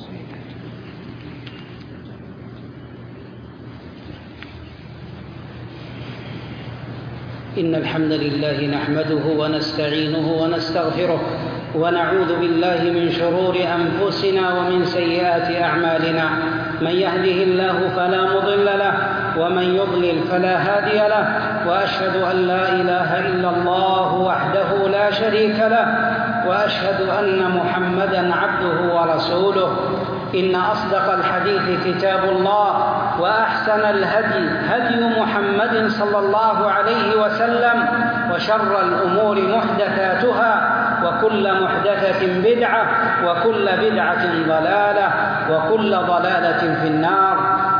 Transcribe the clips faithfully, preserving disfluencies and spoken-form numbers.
إن الحمد لله نحمده ونستعينه ونستغفره ونعوذ بالله من شرور أنفسنا ومن سيئات أعمالنا. من يهده الله فلا مضل له ومن يضلل فلا هادي له، وأشهد أن لا إله إلا الله وحده لا شريك له، وأشهد أن محمدًا عبده ورسوله. إن أصدق الحديث كتاب الله، وأحسن الهدي هدي محمد صلى الله عليه وسلم، وشر الأمور محدثاتها، وكل محدثة بدعة، وكل بدعة ضلالة، وكل ضلالة في النار.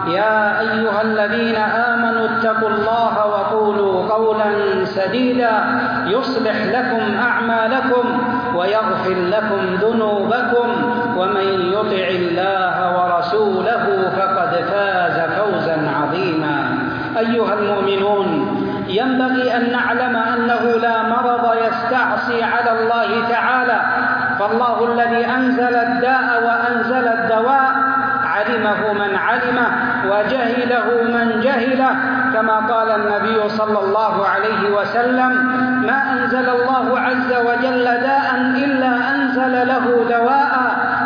يا أيها الذين آمنوا اتقوا الله وقولوا قولا سديدا يصلح لكم أعمالكم ويغفر لكم ذنوبكم، ومن يطع الله ورسوله فقد فاز فوزا عظيما. أيها المؤمنون، ينبغي أن نعلم أنه لا مرض يستعصي على الله تعالى، فالله الذي أنزل الداء وأنزل الدواء علمه من علمه وجهله من جهله، كما قال النبي صلى الله عليه وسلم: ما أنزل الله عز وجل داء إلا أنزل له دواء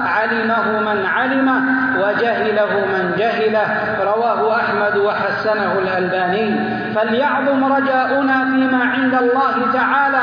علمه من علمه وجهله من جهله. رواه أحمد وحسنه الألباني. فليعظم رجاؤنا فيما عند الله تعالى،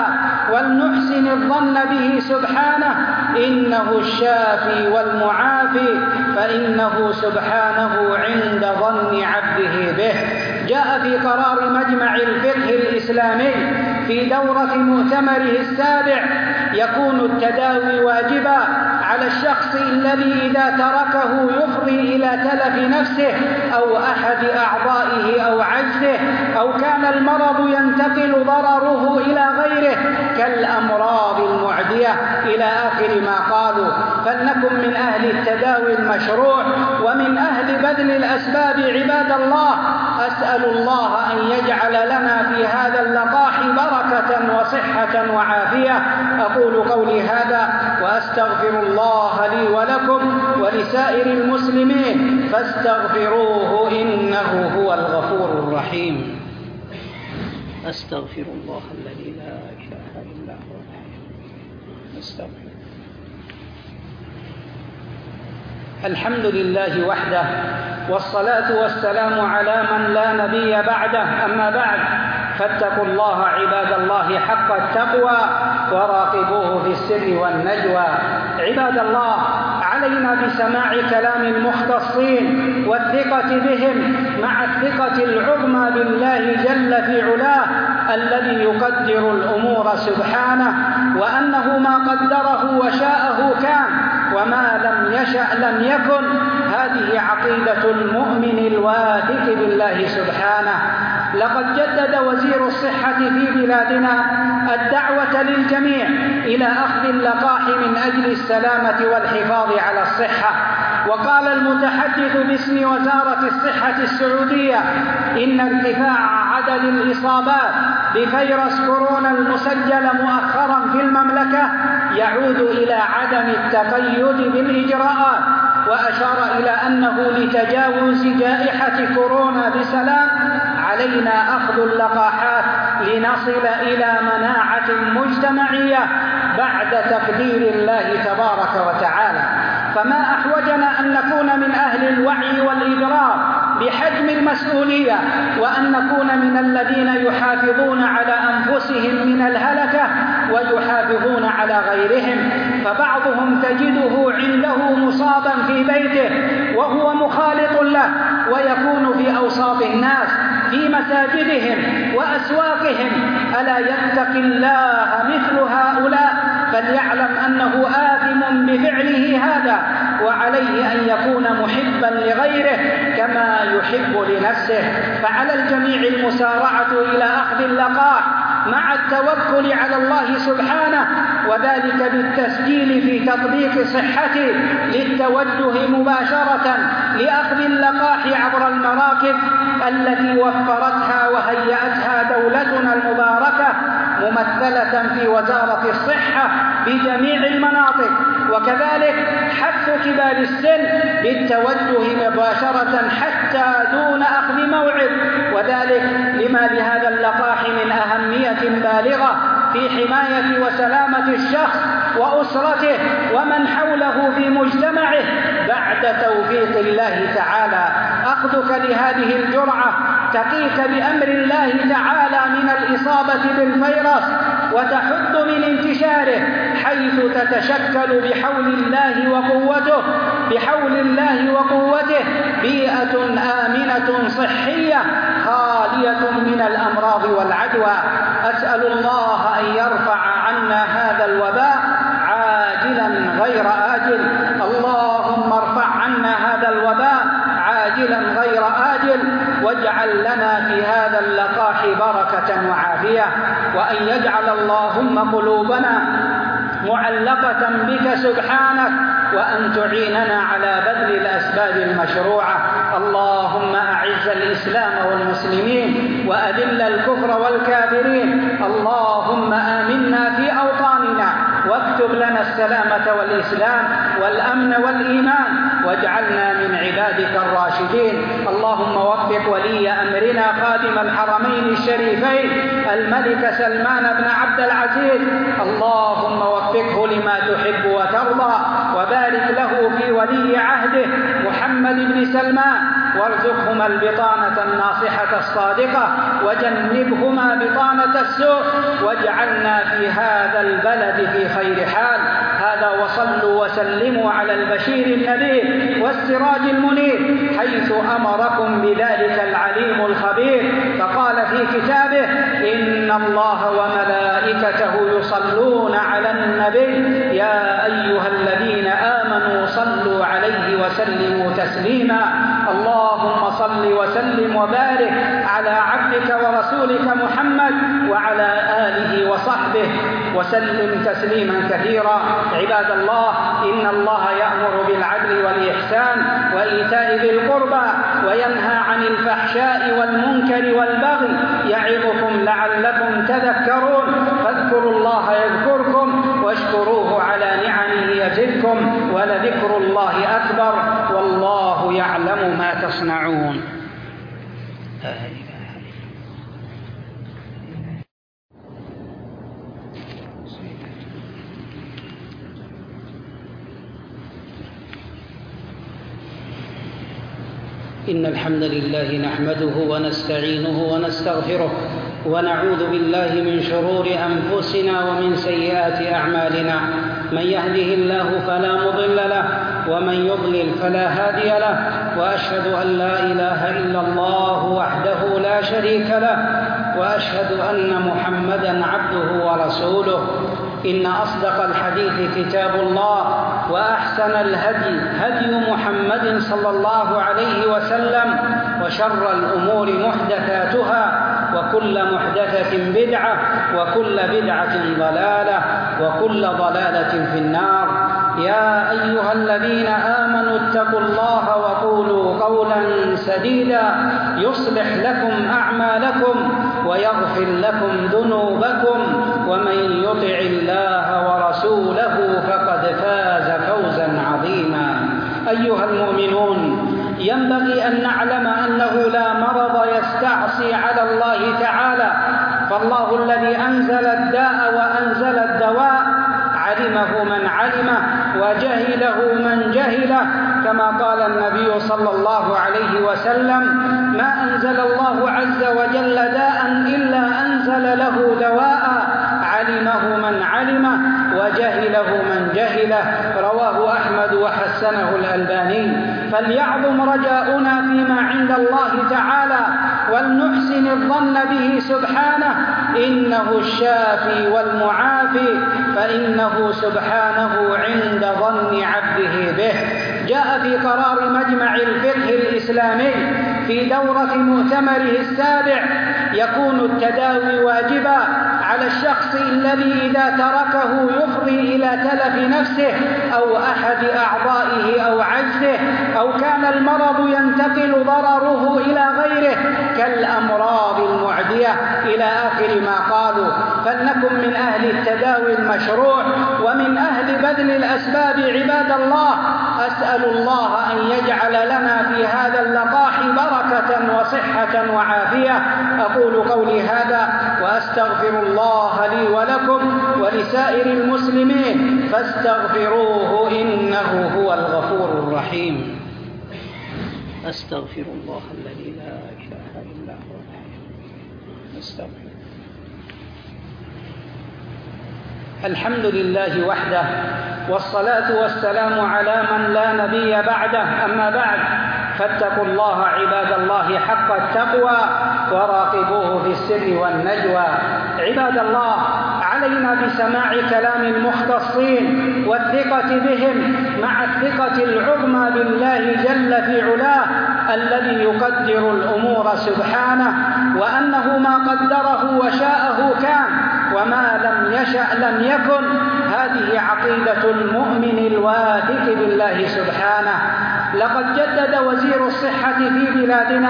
ولنحسن الظن به سبحانه، إنه الشافي والمعافي، فإنه سبحانه عند ظن عبده به. جاء في قرار مجمع الفقه الإسلامي في دورة مؤتمره السابع: يكون التداوي واجبا على الشخص الذي إذا تركه يفضي إلى تلف نفسه أو أحد أعضائه أو عجزه، أو كان المرض ينتقل ضرره إلى غيره كالأمراض المعدية إلى آخر ما قالوا. فلنكن من أهل التداوي المشروع ومن أهل بذل الأسباب عباد الله. أسأل الله أن يجعل لنا في هذا اللقاح بركة وصحة وعافية. أقول قولي هذا وأستغفر الله لي ولكم ولسائر المسلمين، فاستغفروه إنه هو الغفور الرحيم. أستغفر الله الذي لا إله إلا هو. أستغفر. الحمد لله وحده، والصلاة والسلام على من لا نبي بعده. أما بعد، فاتقوا الله عباد الله حق التقوى، وراقبوه في السر والنجوى. عباد الله، علينا بسماع كلام المختصين والثقة بهم مع الثقة العظمى بالله جل في علاه الذي يقدر الأمور سبحانه، وأنه ما قدره وشاءه كان، وما لم يشأ لم يكن. هذه عقيدة المؤمن الواثق بالله سبحانه. لقد جدد وزير الصحة في بلادنا الدعوة للجميع إلى أخذ اللقاح من أجل السلامة والحفاظ على الصحة. وقال المتحدث باسم وزارة الصحة السعودية: إن ارتفاع عدد الإصابات بفيروس كورونا المسجل مؤخرا في المملكة يعود إلى عدم التقيد بالإجراءات، وأشار إلى أنه لتجاوز جائحة كورونا بسلام علينا أخذ اللقاحات لنصل إلى مناعة مجتمعية بعد تقدير الله تبارك وتعالى. فما أحوجنا أن نكون من أهل الوعي والإدراك بحجم المسؤولية، وأن نكون من الذين يحافظون على أنفسهم من الهلكة ويحافظون على غيرهم. فبعضهم تجده عنده مصابا في بيته وهو مخالط له، ويكون في أوساط الناس في مساجدهم وأسواقهم. ألا يتقي الله مثل هؤلاء؟ فليعلم أنه آثم بفعله هذا، وعليه أن يكون محبا لغيره كما يحب لنفسه. فعلى الجميع المسارعة إلى أخذ اللقاح مع التوكل على الله سبحانه، وذلك بالتسجيل في تطبيق صحته للتوجه مباشرة لأخذ اللقاح عبر المراكز التي وفرتها وهيأتها دولتنا المباركة ممثلة في وزارة الصحة بجميع المناطق. وكذلك حث كبار السن بالتوجه مباشرة حتى دون أخذ موعد، وذلك لما لهذا اللقاح من أهمية بالغة في حماية وسلامة الشخص وأسرته ومن حوله في مجتمعه بعد توفيق الله تعالى. أخذك لهذه الجرعة تقيك بأمر الله تعالى من الإصابة بالفيروس وتحد من انتشاره، حيث تتشكل بحول الله وقوته بحول الله وقوته بيئة آمنة صحية خالية من الأمراض والعدوى. أسأل الله أن يرفع عنا هذا الوباء عاجلا غير آجل. اللهم ارفع عنا هذا الوباء عاجلا غير آجل، واجعل لنا في هذا اللقاح بركة وعافية، وأن يجعل اللهم قلوبنا معلقة بك سبحانك، وأن تعيننا على بذل الأسباب المشروعة. اللهم أعز الإسلام والمسلمين وأذل الكفر والكافرين. اللهم آمنا في أوطاننا واكتب لنا السلامة والإسلام والأمن والإيمان، واجعلنا من عبادك الراشدين. اللهم وفق ولي أمرنا خادم الحرمين الشريفين الملك سلمان بن عبد العزيز، اللهم وفقه لما تحب وترضى، وبارك له في ولي عهده محمد بن سلمان، وارزقهما البطانة الناصحة الصادقة، وجنبهما بطانة السوء، واجعلنا في هذا البلد في خير حال. هذا وصلوا وسلموا على البشير النذير والسراج المنير، حيث أمركم بذلك العليم الخبير، فقال في كتابه: إن الله وملائكته يصلون على النبي يا أيها الذين آمنوا صلوا عليه وسلموا تسليما. اللهم صل وسلم وبارك على عبدك ورسولك محمد وعلى آله وصحبه وسلم تسليما كثيرا. عباد الله، إن الله يأمر بالعدل والإحسان وإيتاء ذي القربى وينهى عن الفحشاء والمنكر والبغي، يعظكم لعلكم تذكرون. فاذكروا الله يذكركم واشكروه على نعمه يزدكم، ولذكر الله أكبر، والله يعلم ما تصنعون. إن الحمد لله نحمده ونستعينه ونستغفره، ونعوذ بالله من شرور أنفسنا ومن سيئات أعمالنا. من يهده الله فلا مضل له، ومن يضلل فلا هادي له، وأشهد أن لا إله إلا الله وحده لا شريك له، وأشهد أن محمدًا عبده ورسوله. إن أصدق الحديث كتاب الله، وأحسن الهدي هدي محمد صلى الله عليه وسلم، وشر الأمور محدثاتها، وكل محدثة بدعة، وكل بدعة ضلالة، وكل ضلالة في النار. يا أيها الذين آمنوا اتقوا الله وقولوا قولا سديدا يصلح لكم أعمالكم ويغفر لكم ذنوبكم، ومن يطع الله ورسوله فقد فاز فوزا عظيما. أيها المؤمنون، ينبغي أن نعلم أنه لا مرض يستعصي على الله تعالى، فالله الذي أنزل الداء وأنزل الدواء علمه من علمه وجهله من جهله، كما قال النبي صلى الله عليه وسلم: ما أنزل الله عز وجل داء إلا أنزل له دواء علمه من علمه وجهله من جهله. رواه أحمد وحسنه الألباني. فليعظم رجاؤنا فيما عند الله تعالى، ولنحسن الظن به سبحانه، إنه الشافي والمعافي، فإنه سبحانه عند ظن عبده به. جاء في قرار مجمع الفقه الإسلامي في دورة مؤتمره السابع: يكون التداوي واجبا على الشخص الذي إذا تركه يفضي إلى تلف نفسه أو أحد أعضائه أو عجزه، أو كان المرض ينتقل ضرره إلى غيره كالأمراض المعدية إلى آخر ما قالوا. فلنكن من أهل التداوي المشروع ومن أهل بذل الأسباب عباد الله. أسأل الله أن يجعل لنا في هذا اللقاح بركة وصحة وعافية. أقول قولي هذا وأستغفر الله لي ولكم ولسائر المسلمين فاستغفروه إنه هو الغفور الرحيم. أستغفر الله الذي لا إله إلا هو. أستغفر. الحمد لله وحده، والصلاة والسلام على من لا نبي بعده. أما بعد، فاتقوا الله عباد الله حق التقوى وراقبوه في السر والنجوى. عباد الله، علينا بسماع كلام المختصين والثقة بهم مع الثقة العظمى بالله جل في علاه الذي يقدر الأمور سبحانه، وأنه ما قدره وشاءه كان، وما لم يشأ لم يكن. هذه عقيدة المؤمن الواثق بالله سبحانه. لقد جدد وزير الصحة في بلادنا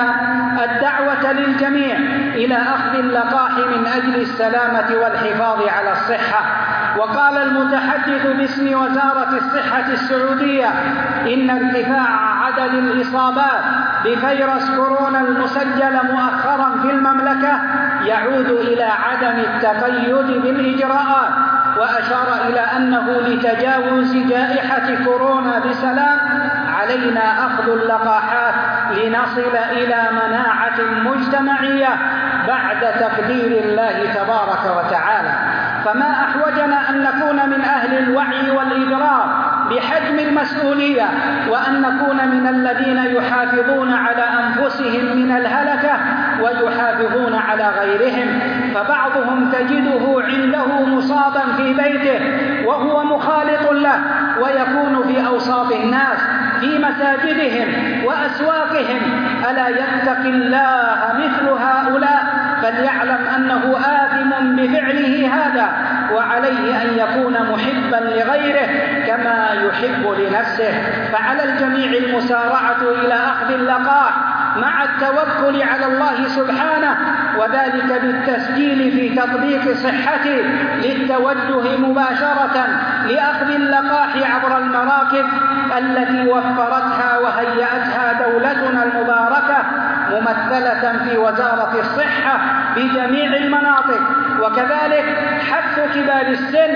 الدعوة للجميع إلى أخذ اللقاح من أجل السلامة والحفاظ على الصحة. وقال المتحدث باسم وزارة الصحة السعودية إن ارتفاع عدد الإصابات بفيروس كورونا المسجل مؤخرا في المملكة يعود إلى عدم التقيد بالإجراءات، وأشار إلى أنه لتجاوز جائحة كورونا بسلام علينا أخذ اللقاحات لنصل إلى مناعة مجتمعية بعد تقدير الله تبارك وتعالى. فما أحوجنا أن نكون من أهل الوعي والإدراك بحجم المسؤولية، وأن نكون من الذين يحافظون على أنفسهم من الهلكة ويحافظون على غيرهم. فبعضهم تجده عنده مصابا في بيته وهو مخالط له، ويكون في أوساط الناس في مساجدهم وأسواقهم. ألا يتقي الله مثل هؤلاء؟ فليعلم أنه آثم بفعله هذا، وعليه أن يكون محبا لغيره كما يحب لنفسه. فعلى الجميع المسارعة إلى أخذ اللقاح مع التوكل على الله سبحانه، وذلك بالتسجيل في تطبيق صحته للتوجه مباشرة لأخذ اللقاح عبر المراكز التي وفرتها وهيأتها دولتنا المباركة ممثلة في وزارة الصحة بجميع المناطق. وكذلك حث كبار السن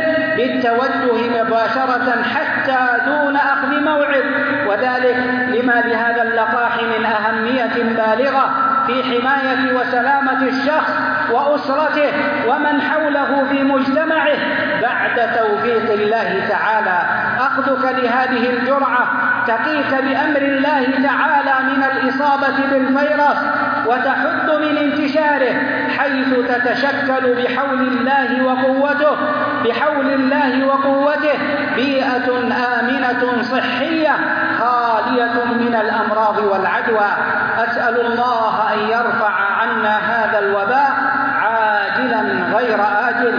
بالتوجه مباشرة حتى دون أخذ موعد، وذلك لما لهذا اللقاح من أهمية بالغة في حماية وسلامة الشخص وأسرته ومن حوله في مجتمعه بعد توفيق الله تعالى. أخذك لهذه الجرعة تقيك بأمر الله تعالى من الإصابة بالفيروس وتحد من انتشاره، حيث تتشكل بحول الله وقوته بحول الله وقوته بيئة آمنة صحية خالية من الأمراض والعدوى. أسأل الله أن يرفع عنا هذا الوباء عاجلا غير آجل.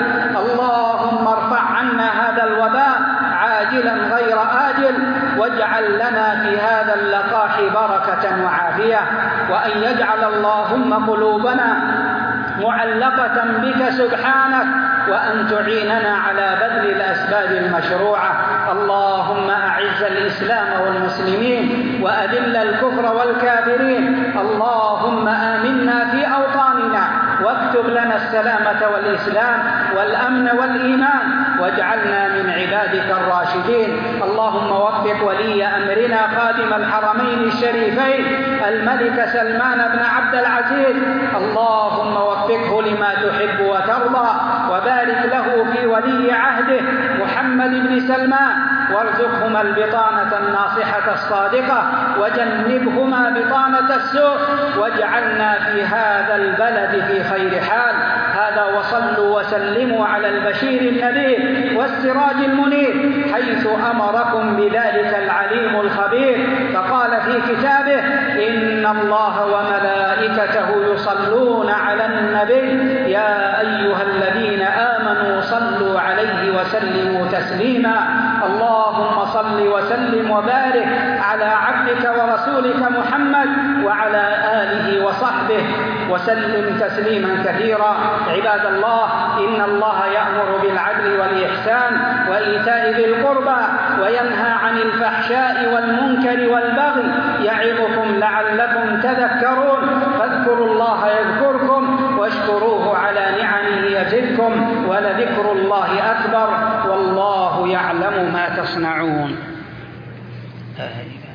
اللهم ارفع عنا هذا الوباء عاجلا غير آجل، واجعل لنا في هذا اللقاح بركة وعافية، وأن يجعل اللهم قلوبنا معلقة بك سبحانك، وأن تعيننا على بذل الأسباب المشروعة. اللهم أعز الإسلام والمسلمين وأذل الكفر والكافرين. اللهم آمنا في أوطاننا واكتب لنا السلامة والإسلام والأمن والإيمان، واجعلنا من عبادك الراشدين. اللهم وفق ولي أمرنا خادم الحرمين الشريفين الملك سلمان بن عبد العزيز، اللهم وفقه لما تحب وترضى، وبارك له في ولي عهده محمد بن سلمان، وارزقهما البطانة الناصحة الصادقة، وجنبهما بطانة السوء، واجعلنا في هذا البلد في خير حال. هذا وصلوا وسلموا على البشير النذير والسراج المنير، حيث أمركم بذلك العليم الخبير، فقال في كتابه: إن الله وملائكته يصلون على النبي يا أيها الذين صلوا عليه وسلموا تسليما. اللهم صل وسلم وبارك على عبدك ورسولك محمد وعلى آله وصحبه وسلم تسليما كثيرا. عباد الله، إن الله يأمر بالعدل والإحسان وإيتاء ذي القربى وينهى عن الفحشاء والمنكر والبغي يعظكم لعلكم تذكرون. فاذكروا الله يذكركم واشكروه على نعمه يزدكم ولذكر الله أكبر والله يعلم ما تصنعون.